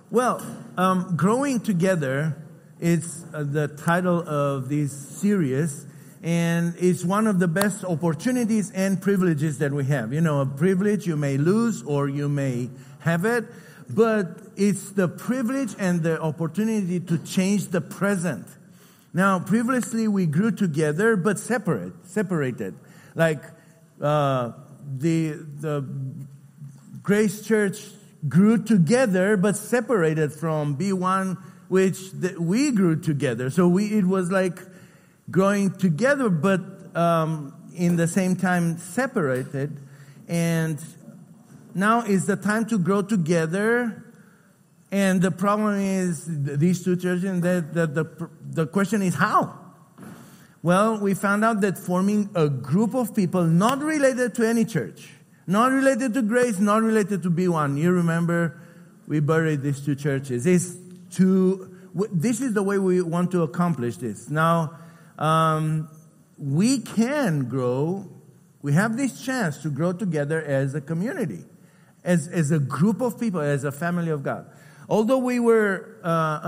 Well, Growing Together is the title of this series, and it's one of the best opportunities and privileges that we have. You know, a privilege you may lose or you may have it, but it's the privilege and the opportunity to change the present. Now, previously we grew together, but separated. Like the Grace Church grew together, but separated from B1, which we grew together. So it was like growing together, but in the same time separated. And now is the time to grow together. And the problem is these two churches, and the question is how? Well, we found out that forming a group of people not related to any church, not related to Grace, not related to B1. You remember we buried these two churches. This is the way we want to accomplish this. Now, we can grow. We have this chance to grow together as a community, as a group of people, as a family of God. Although we are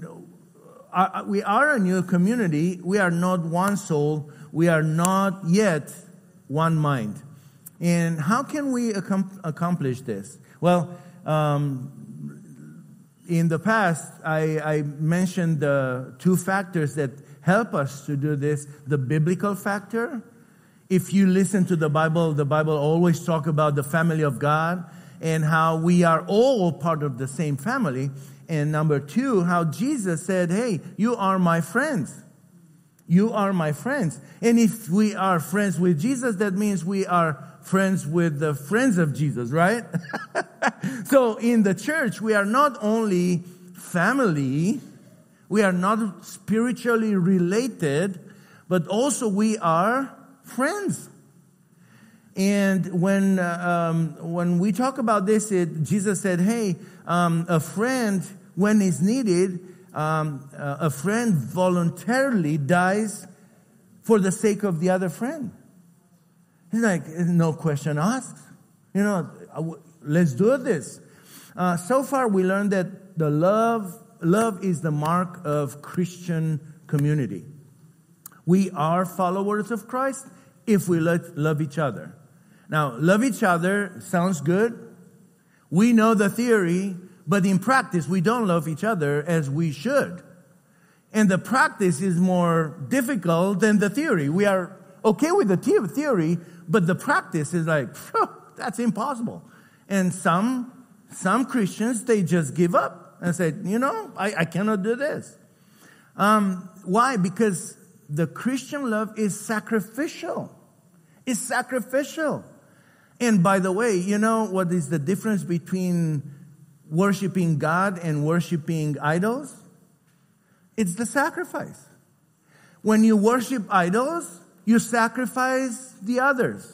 a new community, we are not one soul. We are not yet one mind. And how can we accomplish this? Well, in the past, I mentioned the two factors that help us to do this. The biblical factor. If you listen to the Bible always talks about the family of God and how we are all part of the same family. And number two, how Jesus said, hey, you are my friends. You are my friends. And if we are friends with Jesus, that means we are friends with the friends of Jesus, right? So in the church, we are not only family, we are not spiritually related, but also we are friends. And when we talk about this, Jesus said, hey, a friend, when is needed, a friend voluntarily dies for the sake of the other friend. He's like, no question asked. You know, let's do this. So far, we learned that the love is the mark of Christian community. We are followers of Christ if we love each other. Now, love each other sounds good. We know the theory, but in practice, we don't love each other as we should. And the practice is more difficult than the theory. We are okay with the theory, but the practice is like, that's impossible. And some Christians, they just give up and say, I cannot do this. Why? Because the Christian love is sacrificial. It's sacrificial. And by the way, you know what is the difference between worshiping God and worshiping idols? It's the sacrifice. When you worship idols, you sacrifice the others.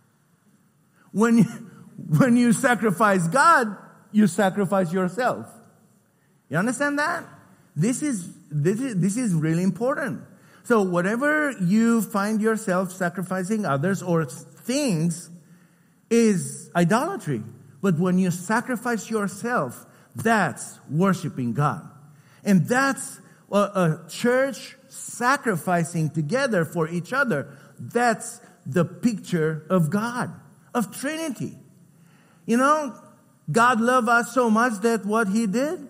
When you sacrifice God, you sacrifice yourself. You understand that? This is really important. So whatever you find yourself sacrificing others or things is idolatry. But when you sacrifice yourself, that's worshiping God. And that's a church sacrificing together for each other. That's the picture of God, of Trinity. You know, God loved us so much that what He did?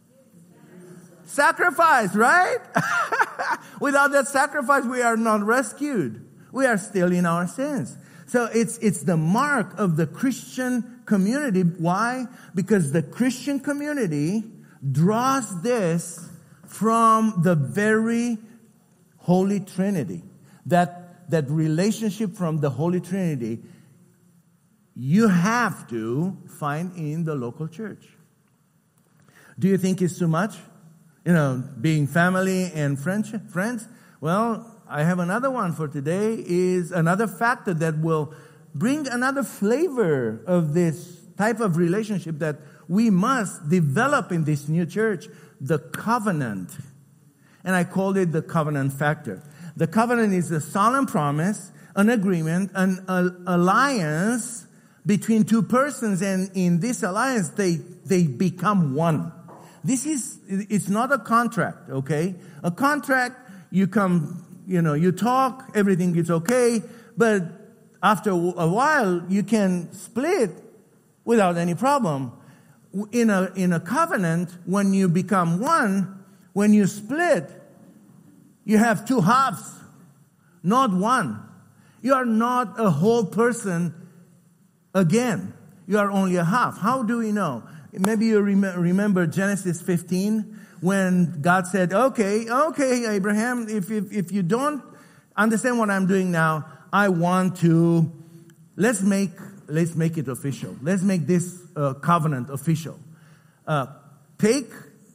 Sacrifice, right? Without that sacrifice, we are not rescued. We are still in our sins. So it's the mark of the Christian community. Why? Because the Christian community draws this from the very Holy Trinity. That relationship from the Holy Trinity, you have to find in the local church. Do you think it's too much? Being family and friends? Well, I have another one for today, is another factor that will bring another flavor of this type of relationship that we must develop in this new church, the covenant. And I called it the covenant factor. The covenant is a solemn promise, an agreement, an alliance between two persons, and in this alliance, they become one. It's not a contract, okay? A contract, you come, you talk, everything is okay, but after a while, you can split without any problem. In a covenant, when you become one, when you split, you have two halves, not one. You are not a whole person again. You are only a half. How do we know? Maybe you remember Genesis 15 when God said, okay, Abraham, if you don't understand what I'm doing now, I want to, let's make it official. Let's make this covenant official. Take,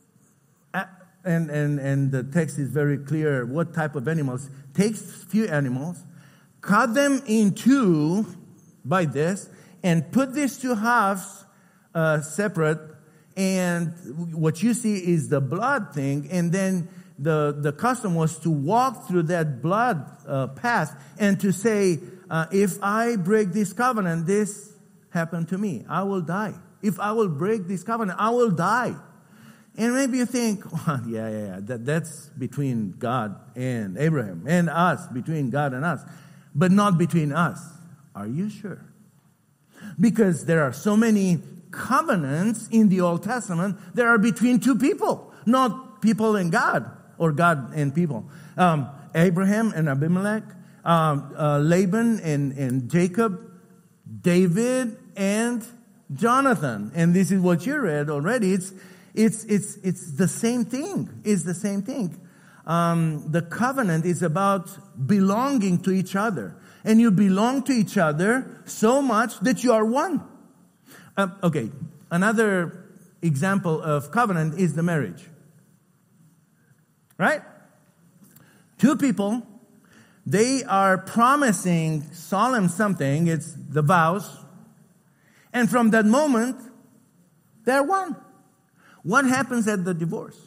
and the text is very clear what type of animals. Take few animals, cut them in two by this, and put these two halves separate. And what you see is the blood thing, and then the custom was to walk through that blood path and to say, if I break this covenant, this happened to me. I will die. If I will break this covenant, I will die. And maybe you think, well, that's between God and Abraham and us, between God and us, but not between us. Are you sure? Because there are so many covenants in the Old Testament that are between two people, not people and God, or God and people. Abraham and Abimelech, Laban and Jacob, David and Jonathan. And this is what you read already. It's the same thing. It's the same thing. The covenant is about belonging to each other. And you belong to each other so much that you are one. Okay, another example of covenant is the marriage. Right? Two people, they are promising solemn something. It's the vows. And from that moment, they're one. What happens at the divorce?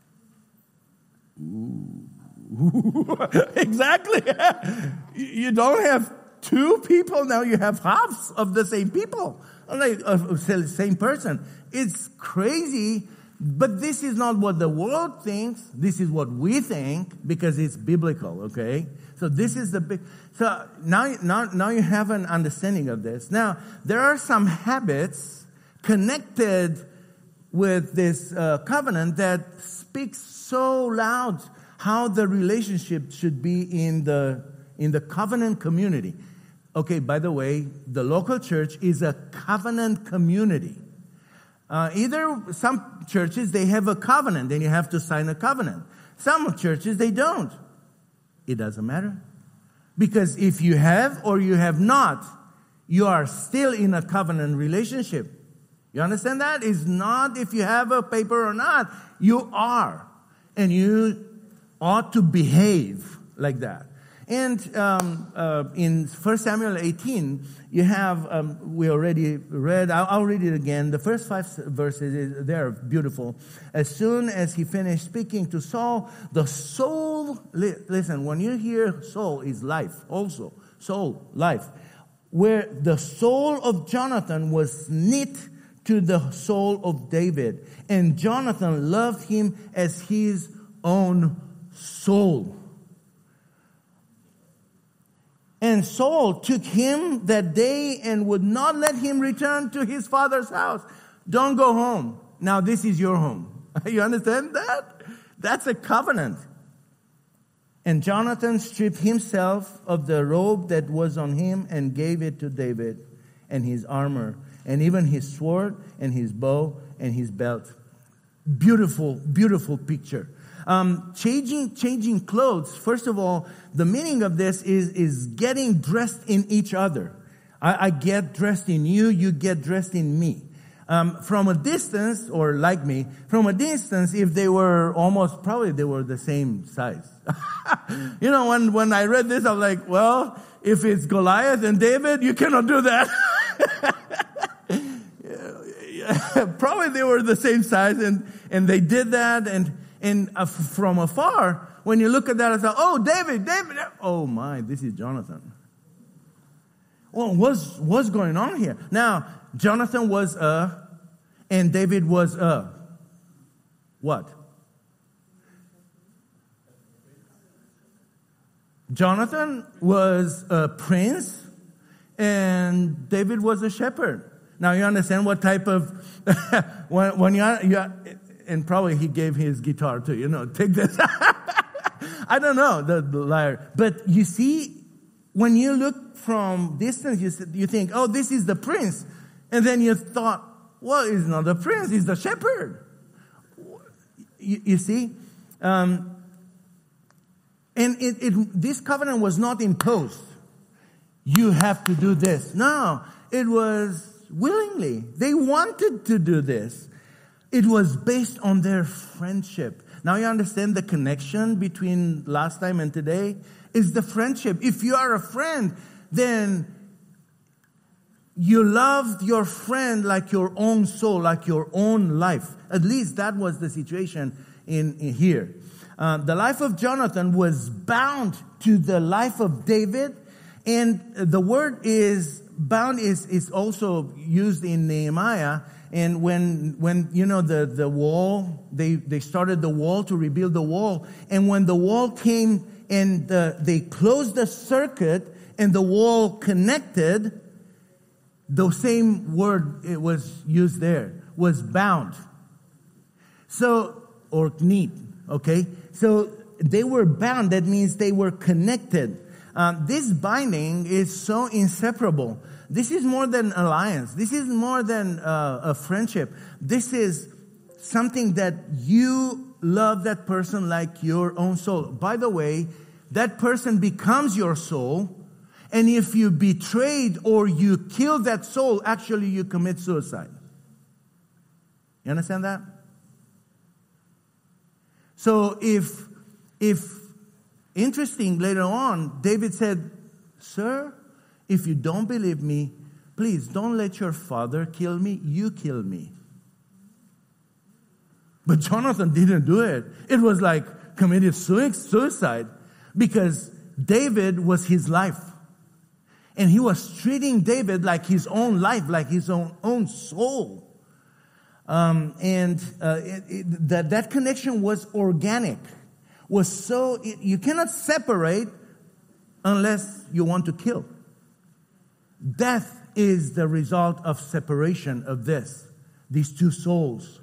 Exactly. You don't have two people, now you have halves of the same people. Like same person. It's crazy, but this is not what the world thinks. This is what we think because it's biblical, okay? So this is the big. So now you have an understanding of this. Now, there are some habits connected with this covenant that speaks so loud how the relationship should be in the covenant community. Okay, by the way, the local church is a covenant community. Either some churches, they have a covenant, and you have to sign a covenant. Some churches, they don't. It doesn't matter. Because if you have or you have not, you are still in a covenant relationship. You understand that? It's not if you have a paper or not. You are. And you ought to behave like that. And in 1 Samuel 18, you have, we already read, I'll read it again. The first 5 verses, they're beautiful. As soon as he finished speaking to Saul, the soul, listen, when you hear soul is life also. Soul, life. Where the soul of Jonathan was knit to the soul of David. And Jonathan loved him as his own soul. And Saul took him that day and would not let him return to his father's house. Don't go home. Now this is your home. You understand that? That's a covenant. And Jonathan stripped himself of the robe that was on him and gave it to David and his armor and even his sword and his bow and his belt. Beautiful, beautiful picture. Changing clothes. First of all, the meaning of this is getting dressed in each other. I get dressed in you, you get dressed in me. From a distance, or like me, from a distance, if they were probably they were the same size. You know, when I read this, I'm like, well, if it's Goliath and David, you cannot do that. Probably they were the same size, and they did that, and from afar, when you look at that, I thought, oh, David, oh my, this is Jonathan. Well, what's going on here? Now, Jonathan was and David was What? Jonathan was a prince, and David was a shepherd. Now you understand what type of when you and probably he gave his guitar too. Take this. I don't know the lyre, but you see, when you look from distance, you think, oh, this is the prince, and then you thought, well, it's not the prince; it's the shepherd. You see. And this covenant was not imposed. You have to do this. No, it was willingly. They wanted to do this. It was based on their friendship. Now you understand the connection between last time and today is the friendship. If you are a friend, then you loved your friend like your own soul, like your own life. At least that was the situation in here. The life of Jonathan was bound to the life of David, and the word is bound is also used in Nehemiah. And when the wall, they started the wall to rebuild the wall, and when the wall came and they closed the circuit and the wall connected, the same word it was used there was bound. So or knit, okay. So they were bound. That means they were connected. This binding is so inseparable. This is more than alliance. This is more than a friendship. This is something that you love that person like your own soul. By the way, that person becomes your soul. And if you betrayed or you kill that soul, actually you commit suicide. You understand that? So if interesting, later on, David said, "Sir, if you don't believe me, please don't let your father kill me. You kill me." But Jonathan didn't do it. It was like committed suicide because David was his life. And he was treating David like his own life, like his own soul. That connection was organic, you cannot separate unless you want to kill. Death is the result of separation of these two souls.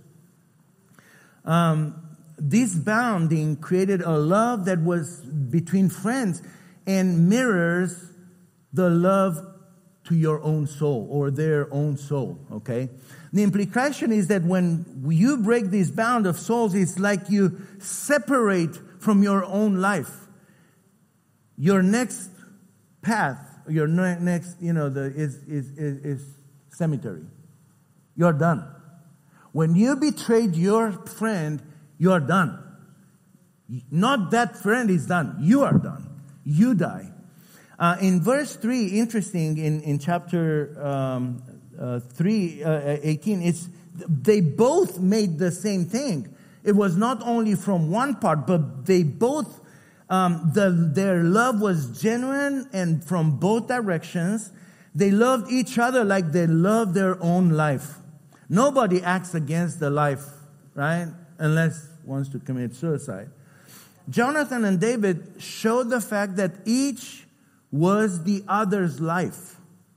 This bounding created a love that was between friends and mirrors the love to your own soul or their own soul, okay? The implication is that when you break this bound of souls, it's like you separate from your own life. Your next path, your next, is cemetery. You're done. When you betrayed your friend, you're done. Not that friend is done. You are done. You die. In verse 3, interesting, in chapter 3:18, they both made the same thing. It was not only from one part, but they both, their love was genuine and from both directions. They loved each other like they loved their own life. Nobody acts against the life, right? Unless wants to commit suicide. Jonathan and David showed the fact that each was the other's life.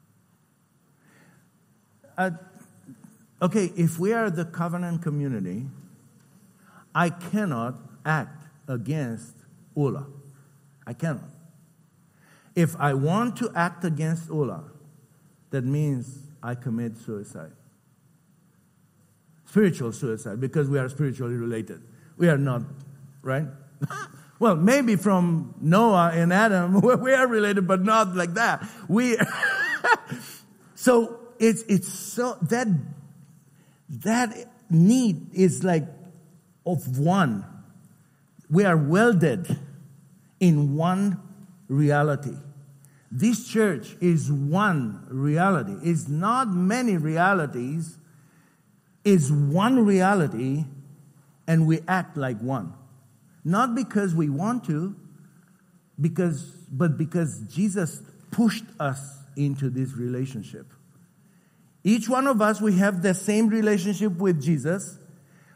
Okay, if we are the covenant community, I cannot act against Ulla. I cannot. If I want to act against Ulla, that means I commit suicide. Spiritual suicide, because we are spiritually related. We are not, right? Well, maybe from Noah and Adam, we are related, but not like that. So it's so that need is like of one. We are welded in one reality. This church is one reality. It's not many realities. It's one reality, and we act like one. Not because we want to, but because Jesus pushed us into this relationship. Each one of us, we have the same relationship with Jesus.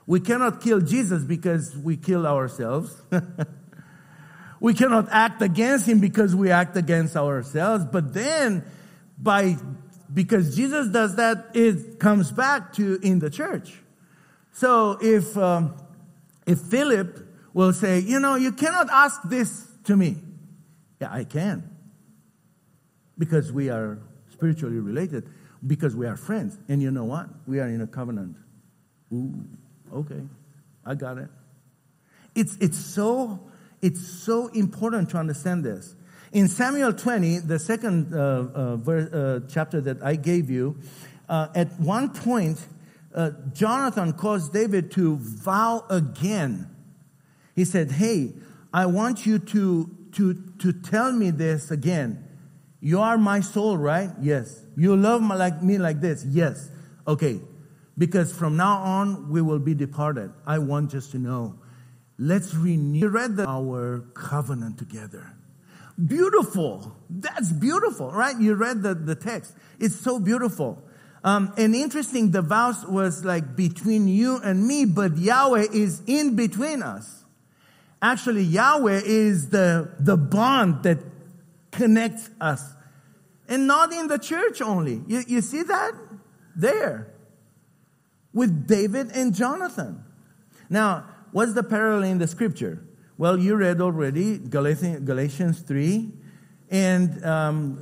We cannot kill Jesus because we kill ourselves. We cannot act against him because we act against ourselves. But then, because Jesus does that, it comes back to in the church. So if Philip will say, you cannot ask this to me. Yeah, I can. Because we are spiritually related. Because we are friends. And you know what? We are in a covenant. Ooh, okay. I got it. It's so important to understand this. In Samuel 20, the second chapter that I gave you, at one point, Jonathan caused David to vow again. He said, hey, I want you to tell me this again. You are my soul, right? Yes. You love me like this? Yes. Okay. Because from now on, we will be departed. I want just to know. Let's renew. You read our covenant together. Beautiful. That's beautiful, right? You read the text. It's so beautiful. And interesting, the vows was like between you and me, but Yahweh is in between us. Actually, Yahweh is the bond that connects us. And not in the church only. You see that? There. With David and Jonathan. Now, what's the parallel in the scripture? Well, you read already Galatians 3. And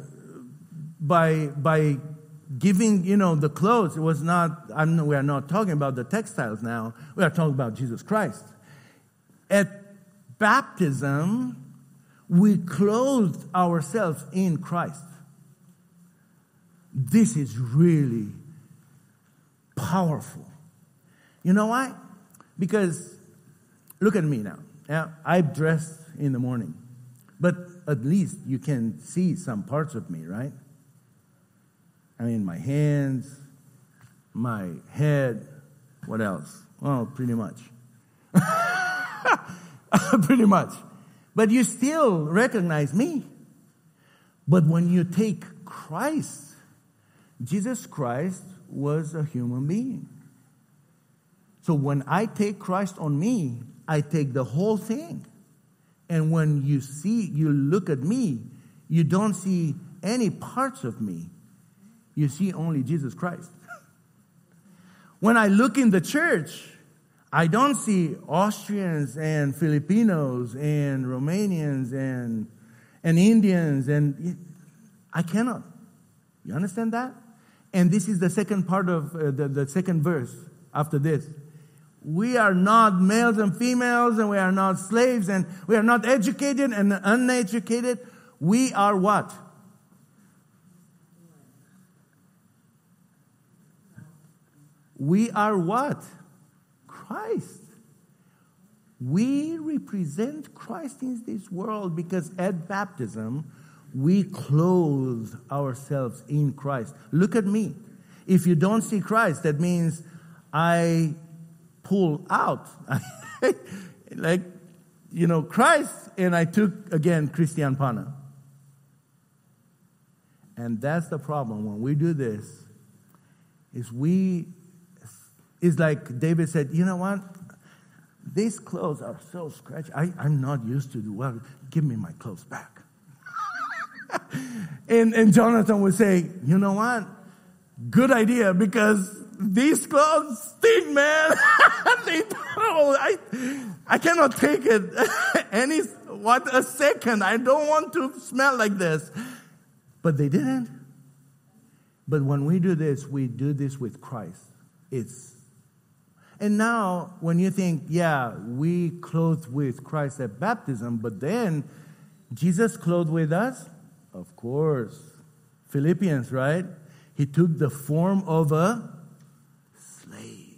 by giving, the clothes, it was not, we are not talking about the textiles now. We are talking about Jesus Christ. At baptism, we clothed ourselves in Christ. This is really powerful. You know why? Because look at me now. Yeah, I'm dressed in the morning. But at least you can see some parts of me, right? I mean, my hands, my head, what else? Well, pretty much. Pretty much. But you still recognize me. But when you take Christ, Jesus Christ was a human being. So when I take Christ on me, I take the whole thing. And when you look at me, you don't see any parts of me. You see only Jesus Christ. When I look in the church, I don't see Austrians and Filipinos and Romanians and Indians, and I cannot. You understand that? And this is the second part of the second verse after this. We are not males and females, and we are not slaves, and we are not educated and uneducated. We are what? We are what? Christ. We represent Christ in this world because at baptism, we clothe ourselves in Christ. Look at me. If you don't see Christ, that means I pull out. Christ, and I took, again, Christian Pana. And that's the problem. When we do this, it's like David said, you know what? These clothes are so scratchy. I'm not used to do well. Give me my clothes back. and Jonathan would say, you know what? Good idea, because these clothes stink, man. I cannot take it a second. I don't want to smell like this. But they didn't. But when we do this with Christ. And now, when you think, yeah, we clothed with Christ at baptism, but then Jesus clothed with us? Of course. Philippians, right? He took the form of a slave.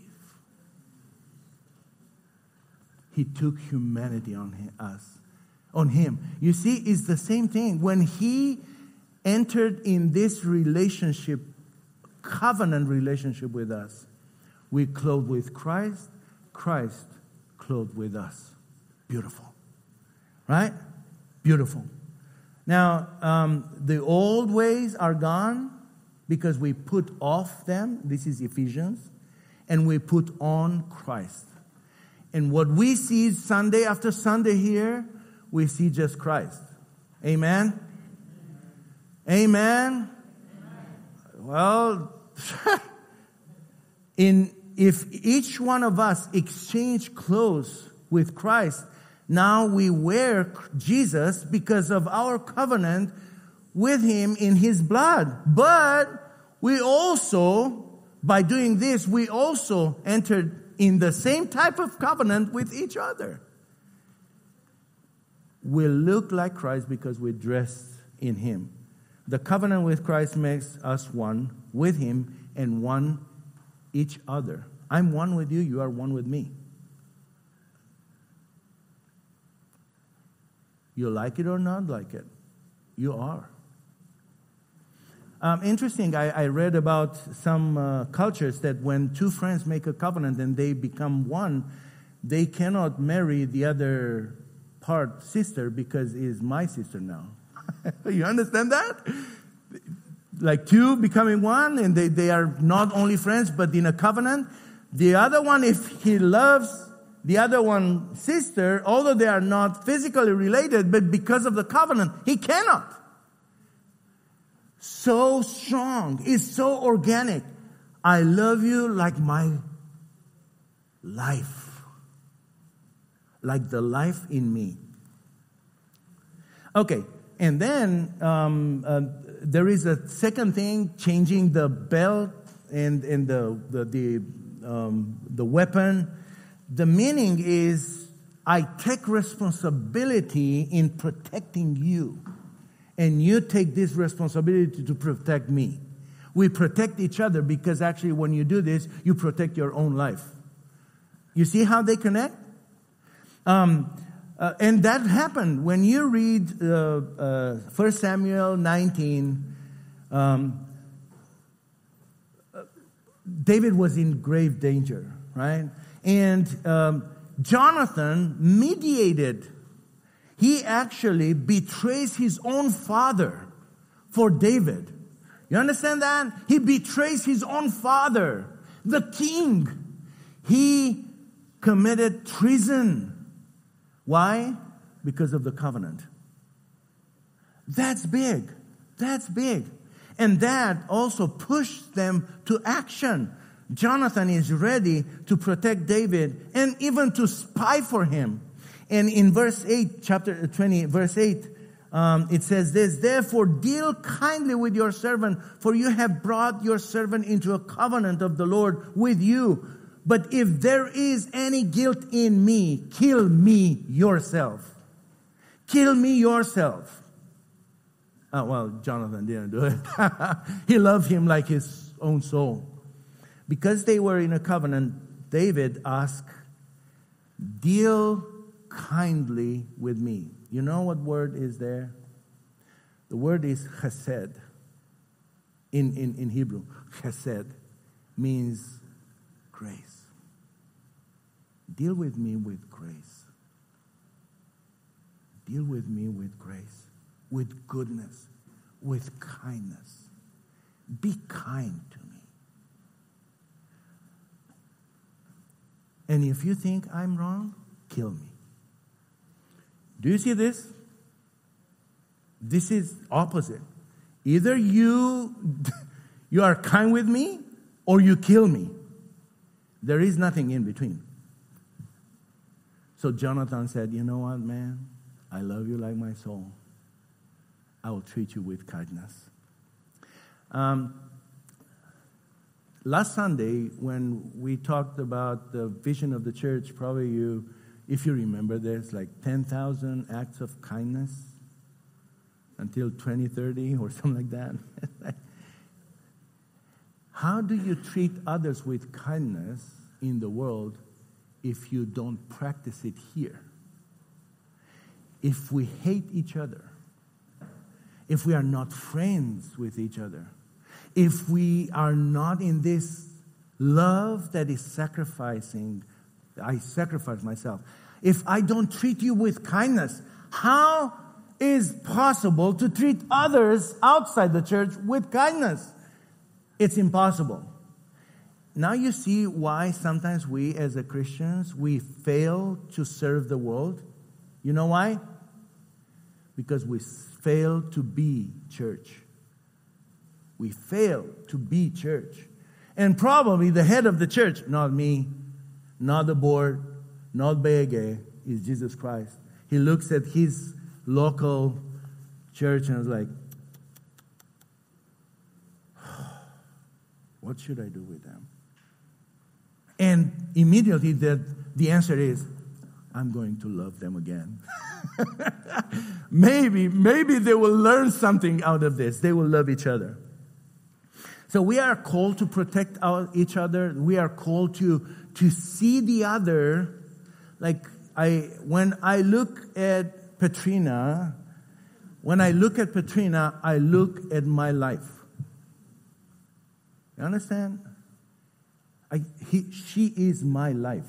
He took humanity on him. You see, it's the same thing. When he entered in this relationship, covenant relationship with us, we clothed with Christ, Christ clothed with us. Beautiful. Right? Beautiful. Now, the old ways are gone because we put off them. This is Ephesians. And we put on Christ. And what we see Sunday after Sunday here, we see just Christ. Amen? Amen? Well, if each one of us exchange clothes with Christ, now we wear Jesus because of our covenant with Him in His blood. But we also, by doing this, we also entered in the same type of covenant with each other. We look like Christ because we're dressed in Him. The covenant with Christ makes us one with Him and one each other. I'm one with you, you are one with me. You like it or not like it, you are. Interesting, I read about some cultures that when two friends make a covenant and they become one, they cannot marry the other part sister because it is my sister now. You understand that? Like two becoming one, and they are not only friends but in a covenant. The other one, if he loves the other one sister, although they are not physically related, but because of the covenant, he cannot. So strong, it's so organic. I love you like my life, like the life in me. Okay, and then there is a second thing, changing the belt and the weapon. The meaning is I take responsibility in protecting you. And you take this responsibility to protect me. We protect each other because actually when you do this, you protect your own life. You see how they connect? And that happened. When you read 1 Samuel 19, David was in grave danger, right? And Jonathan mediated. He actually betrays his own father for David. You understand that? He betrays his own father, the king. He committed treason. Why? Because of the covenant. That's big. That's big. And that also pushed them to action. Jonathan is ready to protect David and even to spy for him. And in verse 8, chapter 20, verse 8, it says this, therefore deal kindly with your servant, for you have brought your servant into a covenant of the Lord with you. But if there is any guilt in me, kill me yourself. Kill me yourself. Well, Jonathan didn't do it. He loved him like his own soul. Because they were in a covenant, David asked, deal kindly with me. You know what word is there? The word is chesed. In Hebrew, chesed means grace. Deal with me with grace. Deal with me with grace, with goodness, with kindness. Be kind to me. And if you think I'm wrong, kill me. Do you see this? This is opposite. Either you are kind with me or you kill me. There is nothing in between. So Jonathan said, you know what, man? I love you like my soul. I will treat you with kindness. Last Sunday, when we talked about the vision of the church, probably you, if you remember, there's like 10,000 acts of kindness until 2030 or something like that. How do you treat others with kindness in the world if you don't practice it here? If we hate each other, if we are not friends with each other, if we are not in this love that is sacrificing, I sacrifice myself. If I don't treat you with kindness, how is possible to treat others outside the church with kindness? It's impossible. now you see why sometimes we as a Christians, we fail to serve the world. You know why? Because we fail to be church. We fail to be church. And probably the head of the church, not me, not the board, not BG, is Jesus Christ. He looks at his local church and is like, what should I do with them? And immediately the answer is, I'm going to love them again. maybe they will learn something out of this. They will love each other. So we are called to protect each other. We are called to see the other. Like when I look at Petrina, I look at my life. You understand? She is my life.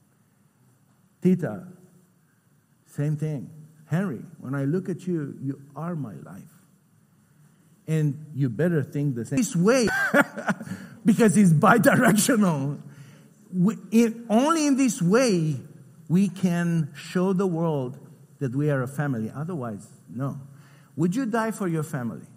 Tita, same thing. Henry, when I look at you, you are my life. And you better think the same. This way, because it's bidirectional. Only in this way we can show the world that we are a family. Otherwise, no. Would you die for your family?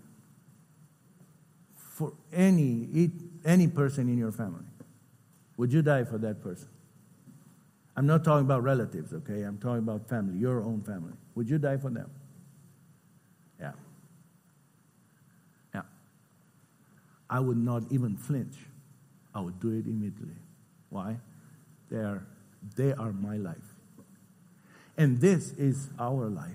For any person in your family? Would you die for that person? I'm not talking about relatives, okay? I'm talking about family, your own family. Would you die for them? Yeah. Yeah. I would not even flinch. I would do it immediately. Why? They are my life. And this is our life.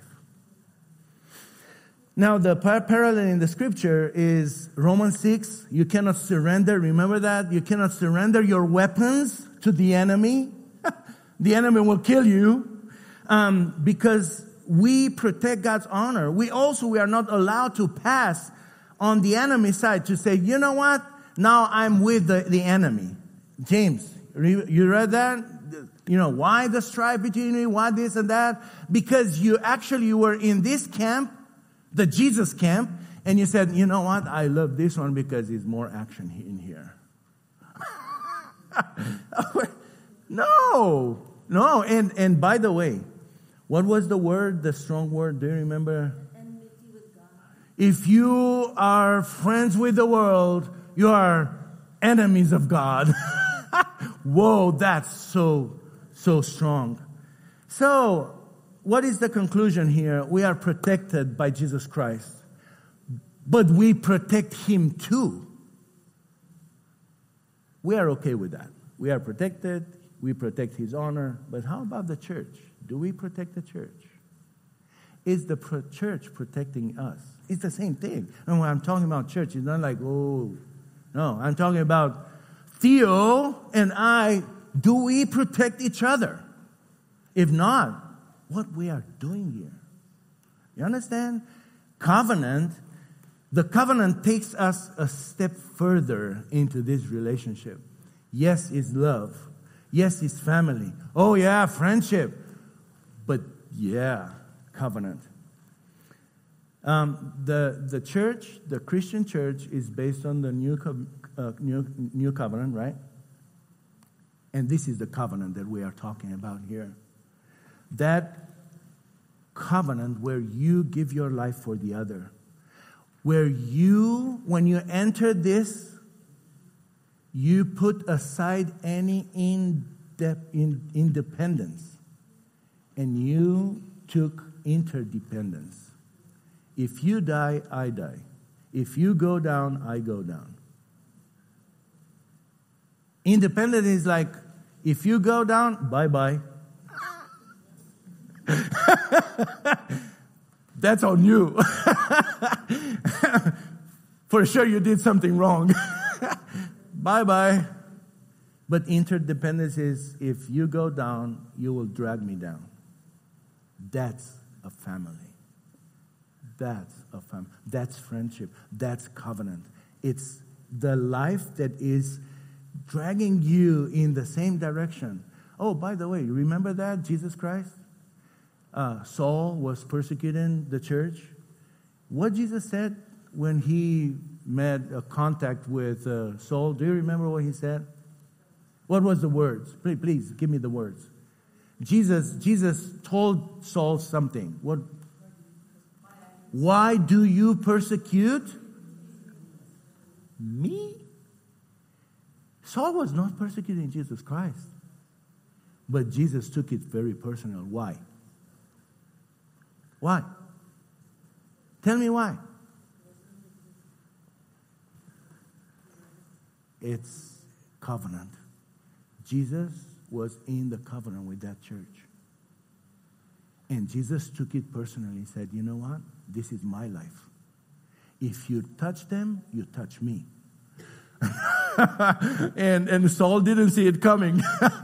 Now, the parallel in the scripture is Romans 6. You cannot surrender. Remember that? You cannot surrender your weapons to the enemy. The enemy will kill you because we protect God's honor. We are not allowed to pass on the enemy side to say, you know what? Now I'm with the enemy. James, you read that? You know, why the strife between you? Why this and that? Because you were in this camp, the Jesus camp, and you said, you know what? I love this one because there's more action in here. No. And by the way, what was the strong word? Do you remember? Enmity with God. If you are friends with the world, you are enemies of God. Whoa, that's so strong. So, what is the conclusion here? We are protected by Jesus Christ. But we protect Him too. We are okay with that. We are protected. We protect His honor. But how about the church? Do we protect the church? Is the church protecting us? It's the same thing. And when I'm talking about church, it's not like, oh, no. I'm talking about Theo and I. Do we protect each other? If not, what we are doing here? You understand? The covenant takes us a step further into this relationship. Yes, it's love. Yes, it's family. Oh yeah, friendship. But yeah, covenant. The church, the Christian church, is based on the new covenant, right? And this is the covenant that we are talking about here. That covenant where you give your life for the other. Where when you enter this, you put aside any independence. And you took interdependence. If you die, I die. If you go down, I go down. Independence is like, if you go down, bye-bye. That's on you. For sure you did something wrong. Bye-bye. But interdependence is, if you go down, you will drag me down. That's a family. That's a family. That's friendship. That's covenant. It's the life that is dragging you in the same direction. Oh, by the way, remember that? Jesus Christ? Saul was persecuting the church. What Jesus said when he made a contact with Saul, do you remember what he said? What was the words? Please give me the words. Jesus told Saul something. What? Why do you persecute me? Saul was not persecuting Jesus Christ. But Jesus took it very personal. Why? Why? Tell me why. It's covenant. Jesus was in the covenant with that church. And Jesus took it personally and said, you know what? This is my life. If you touch them, you touch me. and Saul didn't see it coming.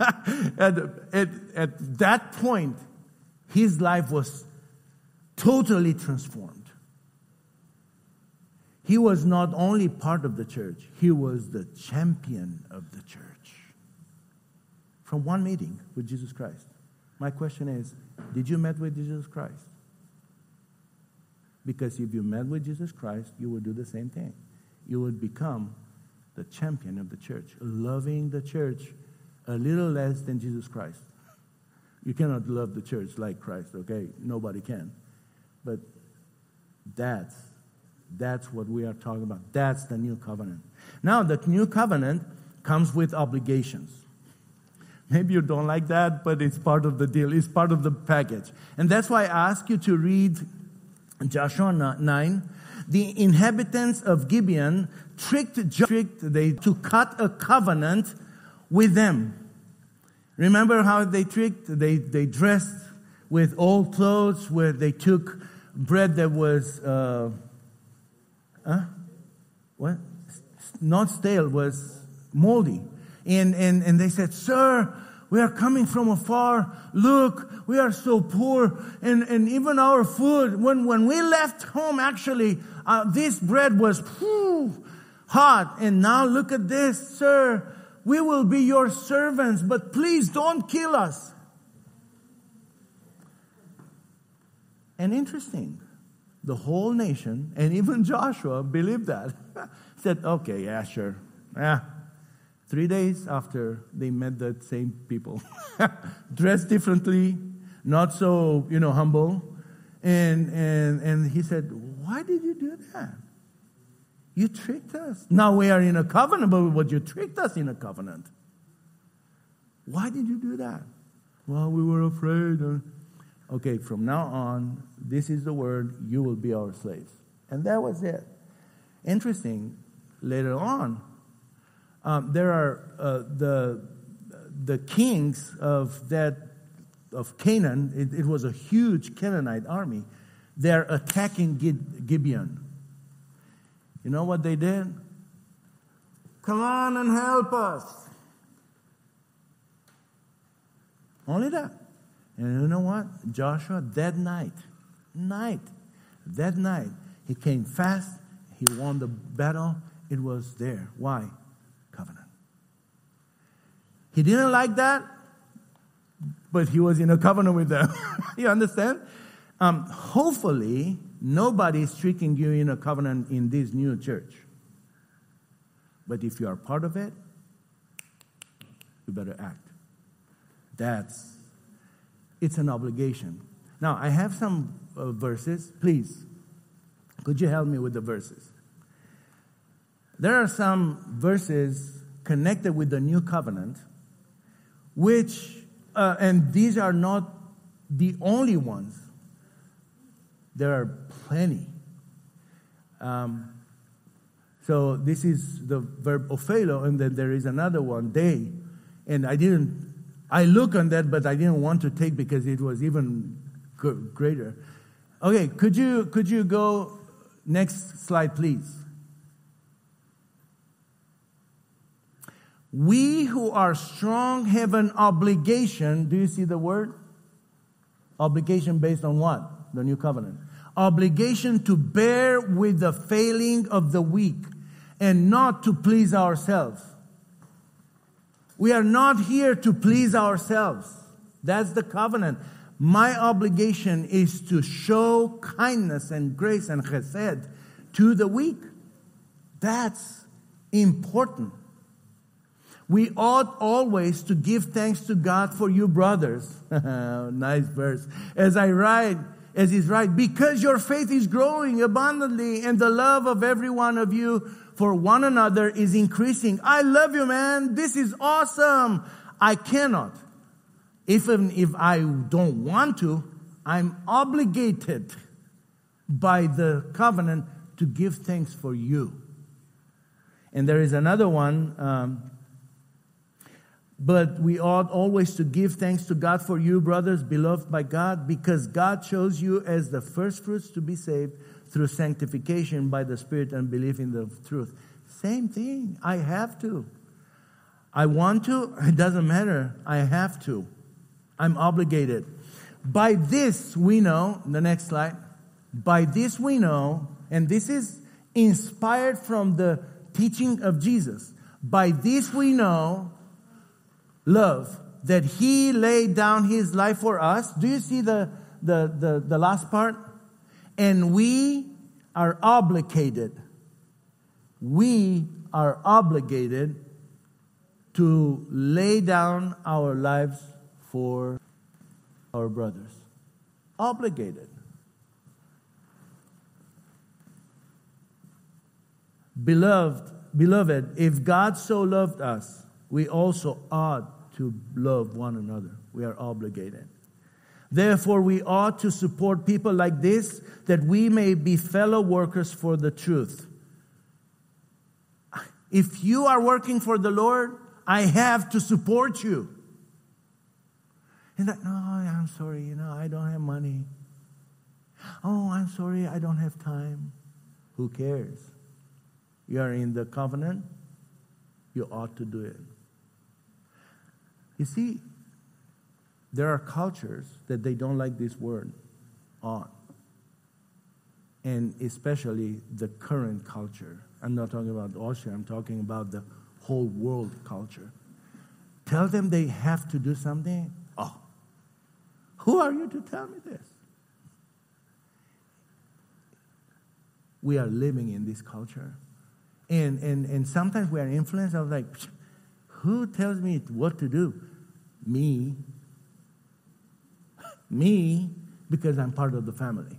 At that point, his life was totally transformed. He was not only part of the church, he was the champion of the church. From one meeting with Jesus Christ. My question is, did you meet with Jesus Christ? Because if you met with Jesus Christ, you would do the same thing. You would become the champion of the church, loving the church a little less than Jesus Christ. You cannot love the church like Christ, okay? Nobody can. But that's what we are talking about. That's the new covenant. Now, the new covenant comes with obligations. Maybe you don't like that, but it's part of the deal. It's part of the package. And that's why I ask you to read Joshua 9. The inhabitants of Gibeon tricked they to cut a covenant with them. Remember how they tricked? They dressed with old clothes, where they took bread that was not stale, was moldy. And they said, "Sir, we are coming from afar. Look, we are so poor. And even our food, when we left home, actually, this bread was hot. And now look at this, sir. We will be your servants, but please don't kill us." And interesting, the whole nation, and even Joshua, believed that. Said, okay, yeah, sure. Yeah. 3 days after, they met the same people. Dressed differently, not so, humble. And he said, why did you do that? You tricked us. Now we are in a covenant, but you tricked us in a covenant. Why did you do that? Well, we were afraid. Okay, from now on, this is the word, you will be our slaves. And that was it. Interesting, later on, there are the kings of Canaan. It was a huge Canaanite army. They're attacking Gibeon. You know what they did? Come on and help us. Only that. And you know what? Joshua, that night, he came fast. He won the battle. It was there. Why? Covenant. He didn't like that, but he was in a covenant with them. You understand? Hopefully, nobody is tricking you in a covenant in this new church. But if you are part of it, you better act. It's an obligation. Now, I have some verses. Please, could you help me with the verses? There are some verses connected with the new covenant, which, and these are not the only ones. There are plenty. So this is the verb ophelo, and then there is another one, they. And I look on that, but I didn't want to take because it was even greater. Okay, could you go next slide, please? We who are strong have an obligation. Do you see the word? Obligation based on what? The new covenant. Obligation to bear with the failing of the weak and not to please ourselves. We are not here to please ourselves. That's the covenant. My obligation is to show kindness and grace and chesed to the weak. That's important. we ought always to give thanks to God for you, brothers. Nice verse. As is right, because your faith is growing abundantly and the love of every one of you for one another is increasing. I love you, man. This is awesome. I cannot. Even if I don't want to, I'm obligated by the covenant to give thanks for you. And there is another one, but we ought always to give thanks to God for you, brothers, beloved by God, because God chose you as the first fruits to be saved through sanctification by the Spirit and belief in the truth. Same thing. I have to. I want to. It doesn't matter. I have to. I'm obligated. By this we know, the next slide. By this we know, and this is inspired from the teaching of Jesus. By this we know love, that He laid down His life for us. Do you see the last part? And we are obligated. We are obligated to lay down our lives for our brothers. Obligated. Beloved, if God so loved us, we also ought to love one another. We are obligated. Therefore, we ought to support people like this, that we may be fellow workers for the truth. If you are working for the Lord, I have to support you. And no, I'm sorry, I don't have money. Oh, I'm sorry, I don't have time. Who cares? You are in the covenant, you ought to do it. You see, there are cultures that they don't like this word, ought. And especially the current culture. I'm not talking about Austria, I'm talking about the whole world culture. Tell them they have to do something. Oh, who are you to tell me this? We are living in this culture. And sometimes we are influenced. I was like, who tells me what to do? Me, because I'm part of the family.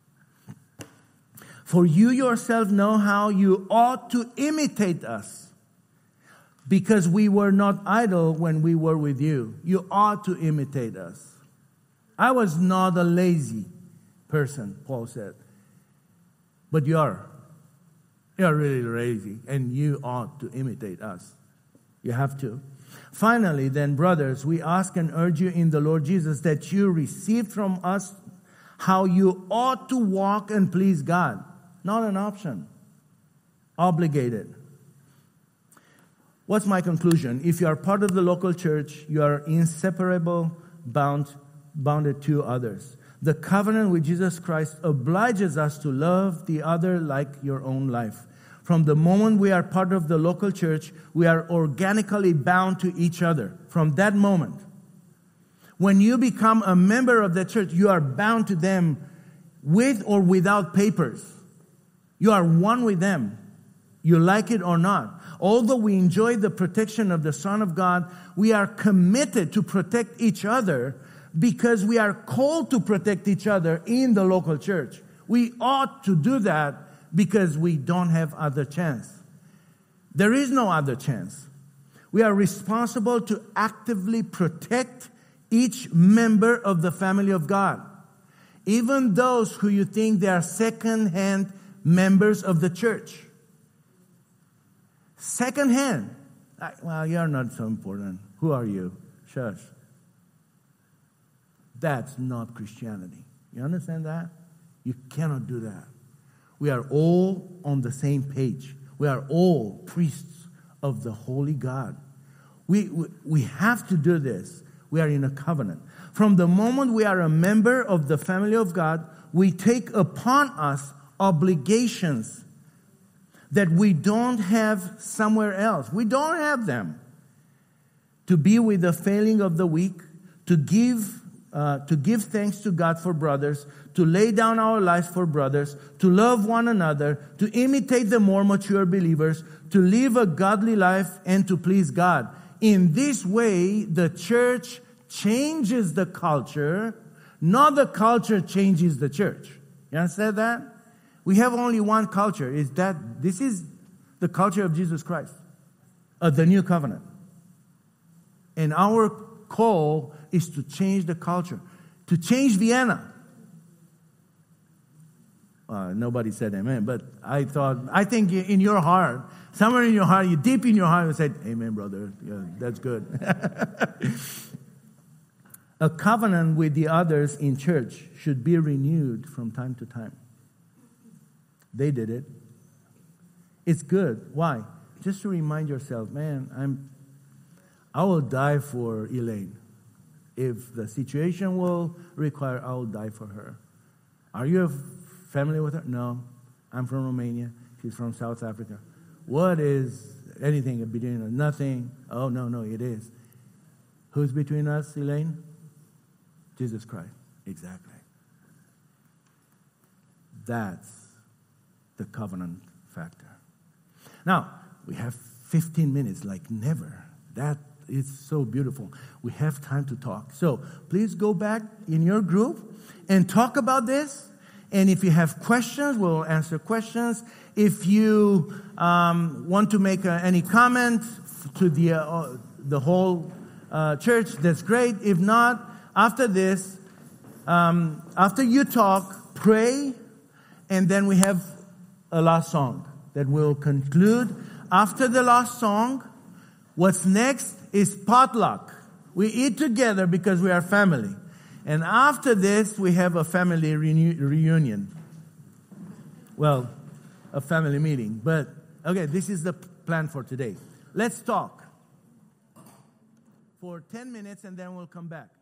For you yourself know how you ought to imitate us, because we were not idle when we were with you. You ought to imitate us. I was not a lazy person, Paul said. But you are. You are really lazy, and you ought to imitate us. You have to. Finally, then, brothers, we ask and urge you in the Lord Jesus that you receive from us how you ought to walk and please God. Not an option. Obligated. What's my conclusion? If you are part of the local church, you are inseparable, bounded to others. The covenant with Jesus Christ obliges us to love the other like your own life. From the moment we are part of the local church, we are organically bound to each other. From that moment. When you become a member of the church, you are bound to them with or without papers. You are one with them. You like it or not. Although we enjoy the protection of the Son of God, we are committed to protect each other because we are called to protect each other in the local church. We ought to do that because we don't have other chance. There is no other chance. We are responsible to actively protect each member of the family of God. Even those who you think they are second-hand members of the church. Second-hand. Well, you're not so important. Who are you? Shush. That's not Christianity. You understand that? You cannot do that. We are all on the same page. We are all priests of the holy God. We have to do this. We are in a covenant. From the moment we are a member of the family of God, we take upon us obligations that we don't have somewhere else. We don't have them. To be with the failing of the weak, to give to give thanks to God for brothers, to lay down our lives for brothers, to love one another, to imitate the more mature believers, to live a godly life, and to please God. In this way, the church changes the culture, not the culture changes the church. You understand that? We have only one culture. This is the culture of Jesus Christ, the new covenant. And our call is to change the culture, to change Vienna. Nobody said amen, but I think in your heart, somewhere in your heart, deep in your heart, you said, amen, brother. Yeah, that's good. A covenant with the others in church should be renewed from time to time. They did it. It's good. Why? Just to remind yourself, man, I will die for Elaine. If the situation will require, I will die for her. Are you a family with her? No. I'm from Romania. She's from South Africa. What is anything between us? Nothing. Oh, no, it is. Who's between us, Elaine? Jesus Christ. Exactly. That's the covenant factor. Now, we have 15 minutes, like never. That is so beautiful. We have time to talk. So please go back in your group and talk about this. And if you have questions, we'll answer questions. If you want to make any comment to the whole church, that's great. If not, after this, after you talk, pray, and then we have a last song that will conclude. After the last song, what's next is potluck. We eat together because we are family. And after this, we have a family reunion. Well, a family meeting. But, okay, this is the plan for today. Let's talk for 10 minutes and then we'll come back.